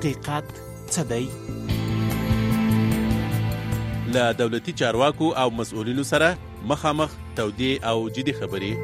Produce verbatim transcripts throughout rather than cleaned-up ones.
حقیقت څه دی؟ له دولتي چارواکو او مسؤلینو سره مخامخ تودې او جدي خبرې.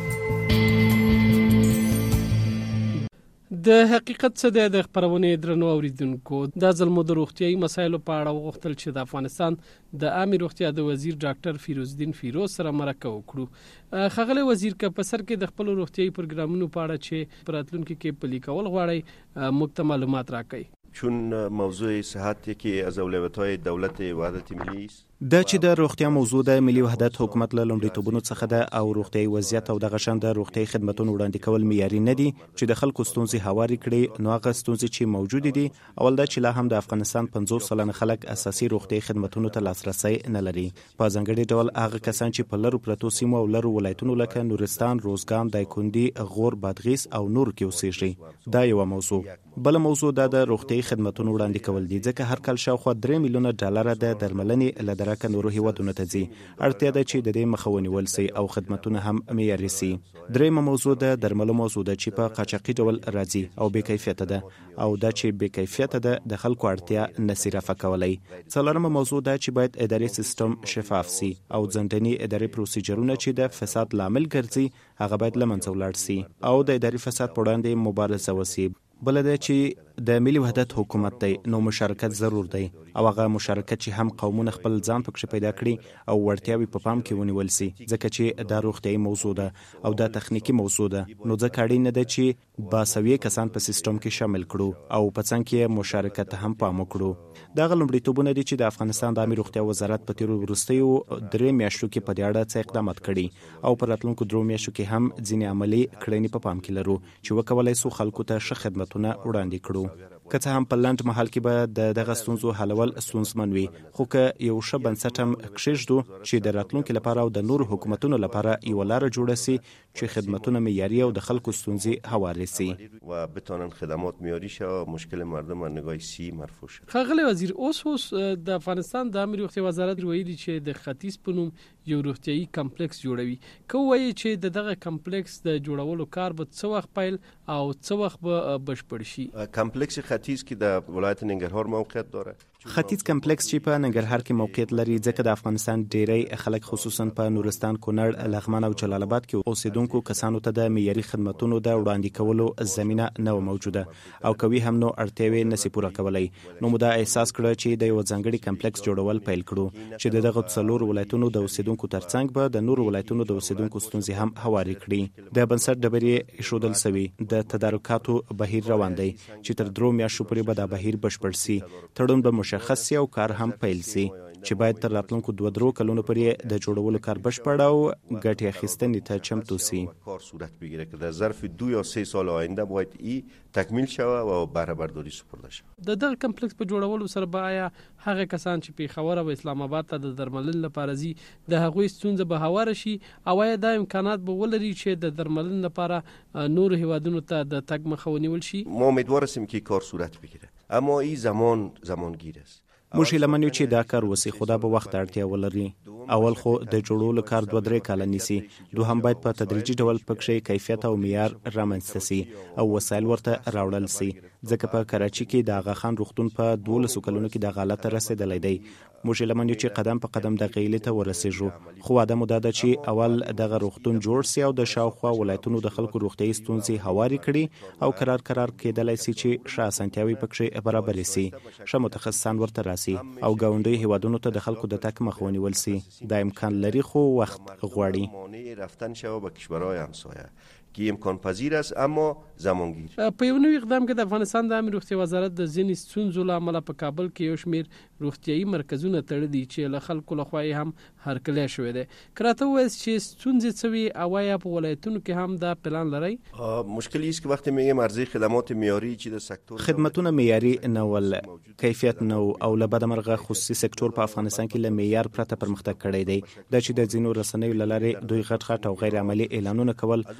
د حقیقت څه دی د خبرونې درنو اوریدونکو، دا ځل مو د روغتیايي مسایلو په اړه وغوښتل چې د افغانستان د عامه روغتیا د وزیر ډاکټر فیروز الدین فیروز سره مرکه وکړو. ښاغلی وزیر، که په سر کې د خپل روغتیايي پروګرامونو په اړه چې په راتلونکي کې پلي کول غواړئ موږ ته معلومات راکړئ. چون موضوع صحت یکی از اولویت‌های دولت وحدت ملی است. دا چې د روغتیا موضوع د ملي وحدت حکومت له لومړیتوبونو څخه ده او روغتیايي وضعیت او دغه شان د روغتیايي خدماتو وړاندې کول معیاري نه دي چې د خلکو ستونزې هواري کړي، نو هغه ستونزې چې موجود دي اول دا چې لا هم د افغانستان پنځوس سلنه خلک اساسي روغتیايي خدماتو ته لاسرسي نه لري. په ځانګړي ډول هغه کسان چې په لرو پرتو سیمو او لرو ولایتونو لکه نورستان، روزګان، دایکنډي، غور، بادغیس او نور کې اوسېږي. دا یو موضوع. بل موضوع دا د روغتیايي خدماتو وړاندې کول دي، ځکه هر کال شاوخوا درې میلیونه ډالر د درملنې له درکه نورو هیوادونو ته ځي. اړتیا ده چې د دې مخه ونیول سي او خدماتونه هم معیاري سي. درېیمه موضوع د درملو موضوع ده چې په قاچاقي ډول راځي او بې کیفیته ده، او دا چې بې کیفیته ده د خلکو اړتیا نسي رفع کولی. څلورمه موضوع ده چې باید اداري سیستم شفاف سي او ځنډني اداري پروسیجرونه چې د فساد لامل ګرځي هغه باید له منځه ولاړ سي او د اداري فساد په وړاندې مبارزه وسي. بل دا چې د ملي وحدت حکومت دی، نو مشارکت ضرور دی او هغه مشارکت چې هم قومونه خپل ځان پکې پیدا کړي او وړتیاوي په پام کې ونیول سي، ځکه چې دا روغتیايي موضوع ده او دا تخنیکی موضوع ده، نو ځکه اړین ده چې باسوي کسان په سیستم کې شامل کړو او په څنګ کې مشارکت هم پام وکړو. دا غلمړیتوبونه دي چې د افغانستان د عامه روغتیا وزارت په تیرو وروستیو درې میاشتو کې په دې اړه څه اقدامات کړي او په راتلونکو درو میاشتو کې هم ځینې عملی کړنې په پام کې لرو چې وکولای سو خلکو ته ښه خدماتونه وړاندې کړو. که څه هم په لنډ مهال کې به د دغه ستونزو حلول ستونزمن وي، خو که یو ښه بنسټ هم کښېږدو چې د راتلونکي لپاره او د نورو حکومتونو لپاره یوه لاره جوړه سي چې خدمتونه معیاري او د خلکو ستونزې هوارې سي و بتونن خدمات معیاري شه او مشکل مردم نگاه سی مرفوع شه. ښاغلی وزیر، اوس اوس د افغانستان د عامه روغتیا وزارت ویلي چې د ختیځ په نوم یو روغتیايي کمپلیکس جوړوي. که وایي چې د دغه کمپلیکس د جوړولو کار به څه وخت پیل او څه وخت به بشپړ شي؟ کمپلیکس ختیځ کې د ولایت ننګرهار موقعیت داره. ختیځ کمپلیکس چې په ننګرهار کې موقعیت لري، ځکه د افغانستان ډیری خلک خصوصا په نورستان، کونړ، لغمان او جلال آباد کې اوسیدونکو کسانو ته د معیاري خدماتو د وړاندې کولو زمينه نه موجوده او کوي هم نو اړتیاوي نسی پوره کولای. نو موږ دا احساس کړو چې د یو ځانګړي کمپلیکس جوړول پیل کړو چې دغه څلور ولایتونو د اوسیدونکو ترڅنګ به د نور ولایتونو د اوسیدونکو ستونزې هم هواري کړي. د بنسټ ډبرې ایښودل سوي، د تدارکاتو بهیر روان دی چې تر درو میاشتو پورې به دا بهیر بشپړ سي. تړون به مشخص سي او کار هم پیل سي چې باید تر راتلونکو دوه درو کلونو پورې د جوړولو کار بشپړ او ګټه اخیستنې ته چمتو سي. کار صورت بگیره که در ظرف دو یا سه سال آینده باید ای تکمیل شوه و بهره برداری سپرده شوه. د دغه کمپلیکس په جوړولو سره به آیا هغه کسان چې پیښور او اسلام آباد ته د درملنې لپاره ځي د هغوی ستونزه به هواره شي، او آیا دا امکانات به ولري چې د درملنې لپاره نور هیوادونو ته د تګ مخه ونیول شي؟ ما امیدوار هستیم که کار صورت بگیره، اما این زمان زمانگیر است. موږ لمنو چې دا کار وسی، خدا به وخت اړتیا ولري. اول خو د جوړولو کار دوه درې کال نیسي، دوهم باید په تدریجي ډول پکې کیفیت او معیار رامنځته سي او وسایل ورته راوړل سي، ځکه په کراچي کې د آغا خان روغتون په دولسو کلونو کې د حالت رسیدلې دی. موږ لمنو چې قدم په قدم د غیلې ته ورسېږو، خو واده مو ده چې اول دغه روغتون جوړ سي او د شاوخوا ولایتونو د خلکو روغتیايي ستونزې هواري کړي او قرار قرار کېدلای سي چې ښه اسانتیاوي پکې برابر سي، ښه متخصصان ورته راسي او ګاونډي هیوادونو ته د خلکو د تک مخ ونیول سي. دا امکان لري خو وخت غواړي. رفتن شو به کشورهای همسایه که امکان پذیر است اما زمانگیر. په یو نوې اقدام کې د افغانستان د عامه روغتیا وزارت د ځینې ستونزو له امله په کابل کې یو شمېر روغتیايي مرکزونه تړلي چې له خلکو لخوا یې هم هرکلی شوی دی. که راته ووایاست چې ستونزې څه وي او آیا په ولایتونو کې هم دا پلان لرئ؟ مشکلی است که وقتی میگیم عرضه خدمات معیاری چې د سکتور خدمتونه معیاري نه ول، کیفیت نه او له بده مرغه خصوصي سکتور په افغانستان کې له معیار پرته پرمختګ کړی دی. دا چې د ځینو رسنیو له لارې دوی غټ غټ او غیر عملي اعلانونه کول او خلکو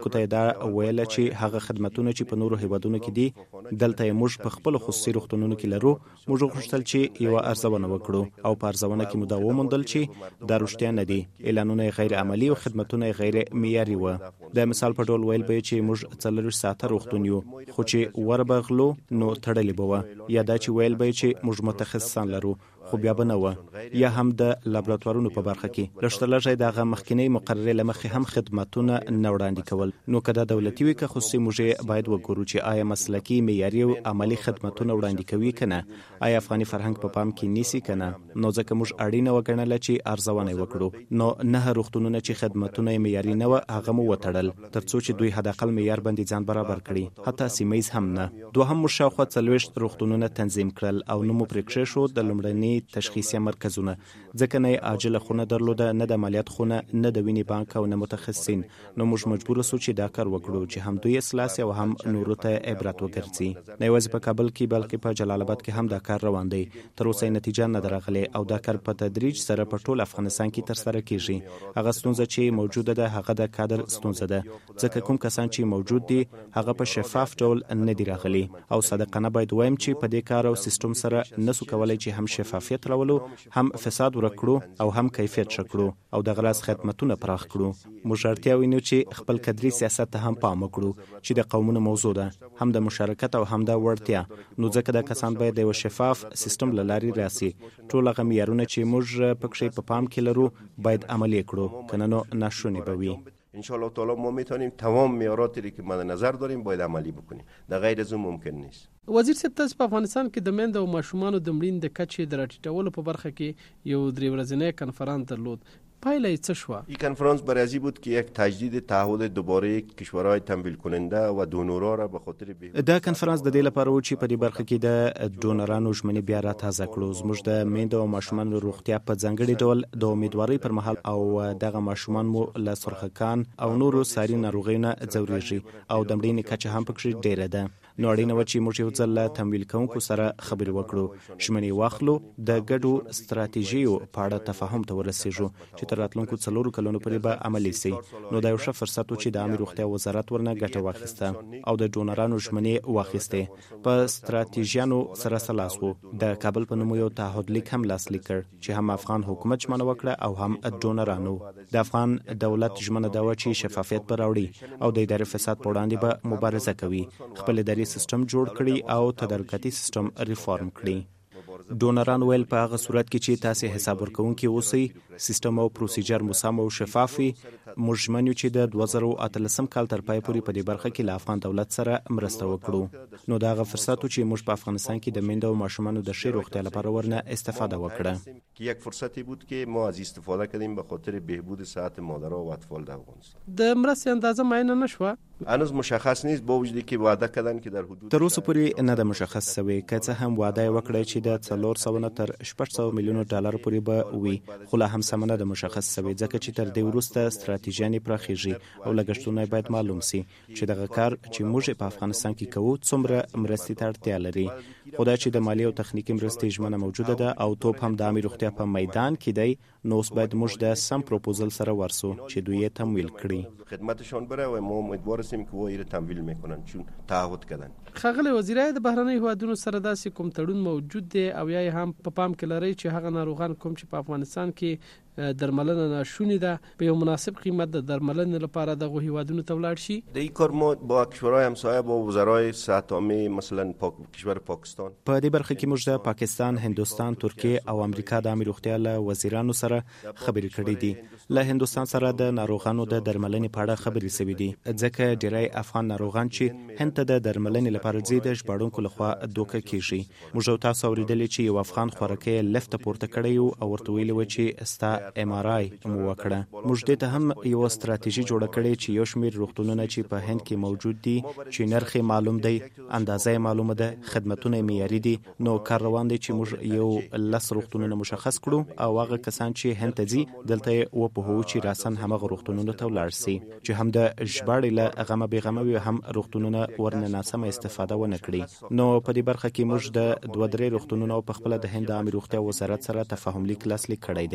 خلکو ته دا ویل چې هغه خدماتونه چې په نورو هیوادونو کې دي دلته موږ په خپل خصوصي روغتونونو کې لرو. موږ غوښتل چې یو ارزونه وکړو او په ارزونه کې موږ دا وموندل چې دا رښتیا نه دي. اعلانونه غیر عملی او خدماتونه غیر معیاري و. د مثال په ډول ویل به چې موږ څلور ساعته روغتون یو خو چې وربغلو نو تړلې بوه، یا دا چې ویل به چې موږ متخصصان لرو خو بیا به نه و، یا هم د لابراتوارونو په برخه کې لږ لږه دغه مخکینی مقررې لمخې هم خدماتونه نه وړاندې کول. نو که دا دولتي وي که خصوصي موږ باید وګورو چې آیا مسلکي معیاري او عملی خدماتونه وړاندې کوي کنه، آیا افغاني فرهنګ په پام کې نیسي کنه. نو ځکه موږ اړینه وګڼله چې ارزونه وکړو. نو نه روغتونونه چې خدماتونه معیاري نه و هغه مو وتړل ترڅو چې دوی حد اقل معیار باندې ځان برابر کړي، حتی سیمایز هم نه. دوهم مو شاوخوا څلوېښت روغتونونه تنظیم کړل او نو مو پرېکړه شو د لومړني تشخیصي مرکزونه، ځکه نه عاجله خونه درلوده، نه د عملیات خونه، نه د وینې بانک او نه متخصصین. نو موږ مجبور سو چې دا کار وکړو چې هم دوی اصلاح او هم نورو ته عبرت وګرځي. نه یوازې په کابل کې بلکې په جلال آباد کې هم دا کار روان دی. تر اوسه نتیجه نه درغلې او دا کار په تدریج سره په ټول افغانستان کې تر سره کیږي. هغه ستونزه چې موجوده ده هغه د کادر ستونزه ده، ځکه کوم کسان چې موجود دي هغه په شفاف ډول نه دی راغلي. او صادقانه باید وایم چې په دې کار او سیستم سره نسو کولای چې هم شفافیت راولو، هم فساد ورکړو او هم کیفیت شکړو او د غراس خدماتونه پراخ کړو. موږ اړتیا وینو چې خپل کدري سیاست ته هم پام وکړو چې د قومونو موضوع ده، هم د مشارکت او هم د وړتیا. نو ځکه د کسان باید د شفاف سیستم لاري راسي. ټول هغه معیارونه چې موږ پکې په پام کې لرو باید عملي کړو، کنه نو ناشونی به وي. ان شاء الله تعالی ما میتونیم تمام معیاراتی که مد نظر داریم باید عملی بکنیم. در غیر از اون ممکن نیست. وزیر صاحب تاسو په افغانستان کې د میندو او ماشومانو د مړین د کچې د راټیټولو په برخه کې یو درې ورځنی کنفرانس درلود. پایله څه شو؟ این کنفرانس برای ازی بود که یک تجدید تعهد دوباره کشورهای تمویل کننده و دونورها را به خاطر به دا کنفرانس د دې لپاره و چې په دې برخه کې د ډونرانو ژمنې بیا را تازه کړو. زموږ د میندو او ماشومانو روغتیا په ځانګړي ډول د امیدوارۍ پر مهال او دغه ماشومان مو له سرخکان او نورو ساري ناروغیو نه ځورېږي او د مړینې کچه هم پکې ډېره ده. نو اړینه و چې موږ یو ځل له تمویل کوونکو سره خبرې وکړو، ژمنې واخلو، د ګډو ستراتیژیو په اړه تفاهم ته ورسېږو چې تر راتلونکو څلورو کلونو پورې به عملي سي. نو دا یو ښه فرصت و چې د عامه روغتیا وزارت ورنه ګټه واخیسته او د ډونرانو ژمنې واخیستې. په ستراتیژیانو سره سلاس وو. د کابل په نوم یو تعهد لیک هم لاسلیک کړ چې هم افغان حکومت ژمنه وکړه او هم ډونرانو. د افغان دولت ژمنه دا و چې شفافیت به راوړي او د اداري فساد په وړاندې به مبارزه کوي، خپل اداري سیستم جوړ کړي او تدارکاتي سیستم ریفارم کړي. ډونران ویل په هغه صورت کې چې تاسو حساب ورکوونکي اوسئ، سیستم او پروسیجر مو سم او شفاف وي. موږ ژمن یو چې د دوه زره اتلسم کال تر پای پورې په دې برخه کې له افغان دولت سره مرسته وکړو. نو دا هغه فرصت و چې موږ په افغانستان کې د میندو او ماشومانو د ښې روغتیا لپاره ورنه استفاده وکړه. که یک فرصتی بود که ما از استفاده کردیم به خاطر بهبود صحت مادرها و اطفال در افغانستان. د مرستې اندازه معین نه شوه. هنوز مشخص نیست، با وجودی که وعده کردن که در حدود تر اوسه پورې نه د مشخص شوی، که څه هم وعده وکړه چې د څلور سوه نه تر شپږ سوه میلیونو ډالر پورې به وي، خو لا هم سم نه د مشخص شوی، ځکه چې تر دې وروسته ستراتیژیانې پراخیږي او لګښتونه باید معلوم سي چې دغه کار چې موږ په افغانستان کې کوو څومره مرستې ته اړتیا لري. خو دا چې د مالی او تخنیکي مرستې ژمنه موجوده ده او توپ هم د عامه روغتیا په میدان کې دی، نو اوس باید موږ د سم پروپوزل سره ورسو چې دوی یې تمویل کړي. خدمتشان بره و ما امیدوار هستیم که وایره تمویل میکنن چون تعهد کردن. ښاغلی وزیر، د بهرنۍ هیوادونو سره داسې کوم تړون موجود دی او یا هم په پام کې لري چې هغه ناروغان کوم چې په افغانستان کې درملنه ناشونی ده به یو مناسب قیمت د درملنې لپاره دغه هیوادونو ته ولاړ شي؟ د این کار ما با کشورهای همسایه با وزرای صحت عامه مثلا پاک... کشور پاکستان په دې برخه کې موږ د پاکستان، هندوستان، ترکیه او امریکا د عامه روغتیا له وزیرانو سره خبرې کړې دي. له هندوستان سره د ناروغانو د درملنې په اړه خبرې شوې دي، ځکه ډیری افغان ناروغان چې هند ته د درملنې لپاره ځي د ژباړونکو لخوا دوکه کیږي. موږ تاسو اوریدلی چې یو افغان خوراکي لفت پورته کړی او ورته ویلي و چې ستا ام آر آی مو وکړه. موږ دې ته هم یو ستراتیژي جوړه کړې چې یو شمېر روغتونونه چې په هند کې موجود دي چې نرخ معلوم دی، اندازه معلومه ده، خدمتونه معیاري دي، نو کار روان دی چې موږ یو لس روغتونونه مشخص کړو او هغه کسان چې هند ته ځي دلته وپوهو چې راسن همغه روغتونونو ته ولاړ سي چې هم د ژباړې له غمه بې غمه وي، هم روغتونونه ورنه ناسمه استفاده ونه کړي. نو په دې برخه کې موږ د دوه درې روغتونونو په خپل د هند عامه روغتیا وزارت سره تفاهم لیک لاسلیک کړی دی.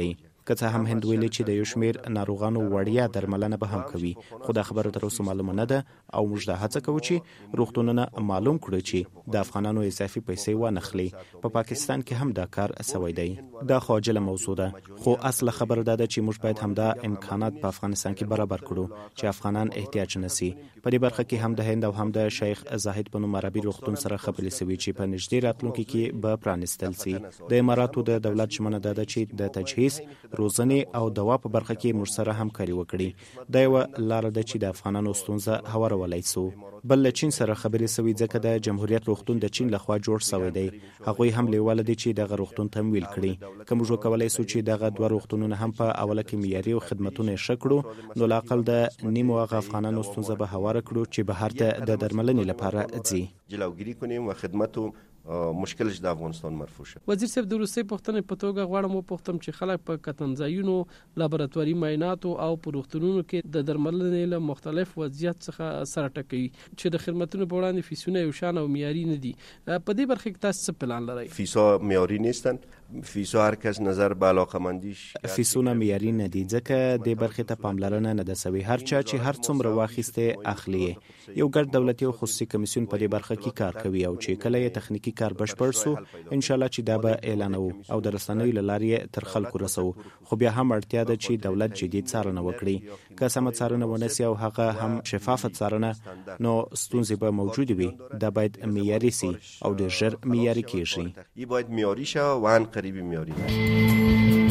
که څه هم هند ویلي چې د یو شمېر ناروغانو وړیا درملنه به هم کوي، خو دا خبره تر اوسه معلومه نه ده او موږ دا هڅه کوو چې روغتونونه معلوم کړو چې د افغانانو اضافي پیسې وانخلي. په پاکستان کې هم دا کار سوی دی. دا خو عاجله موضوع ده، خو اصل خبره دا ده چې موږ باید همدا امکانات په افغانستان کې برابر کړو چې افغانان احتیاج نشي. په دې برخه کې هم د هند او هم د شیخ زاهد په نوم عربي روغتون سره خبرې سوي چې په نږدې راتلونکي کې به پرانستل شي. د اماراتو د دولت ژمنه ده چې د تجهیز، روزنې او دوا په برخه کې موږ سره همکاري وکړي. دا یو لار ده چې د افغانانو ستونزه هوارولای شو. بل له چین سره خبرې سوي ځکه د جمهوریت روغتون د چین لخوا جوړ شوی دی. هغوی هم لیواله دي چې دغه روغتون تمویل کړي. که موږ وکولای شو چې دغه دوه روغتونونه هم په اوله کې معیاري او خدمتونه یې ښه کړو، نو لااقل د نیمو هغه افغانانو ستونزه به هواره کړو چې بهر ته د درملنې لپاره ځي. جلوگیری کنیم و خدمت و مشکلش د افغانستان مرفوع شد. وزیر صاحب د روسي پښتنې په توګه غواړم وپوښتم چې خلک په کتنځایونو، لابراتواري معایناتو او په روغتونونو کې د درملنې له مختلف وضعیت څخه سره ټکوي چې د خدماتو په وړاندې فیسونه یو شان او معیاري نه دي. په دې برخه کې تاسو څه پلان لرئ؟ فیسا معیاري نیستن. فیسا هر کس نظر به علاقمندیش. فیسونه معیاري نه دي ځکه د برخې ته پاملرنه نه ده سوي. هر چا چې هر څومره واخیسته اخلي. یو ګډ دولتي او خصوصي کمیسیون په دې برخه کې کار کوي او چې کله یې تخنیکی کار بشپړ سو ان شاء الله چې دا به اعلانو او د رسنیو لارې تر خلکو رسو. خو بیا هم اړتیا ده چې دولت جدي څارنه وکړي. که سم څارنه ونسي او هغه هم شفافه څارنه، نو ستونزې به موجود وي. دا باید معیاري سي او ډېر ژر معیاري کیږي. ای باید معیاري شه و ان قریب معیاري.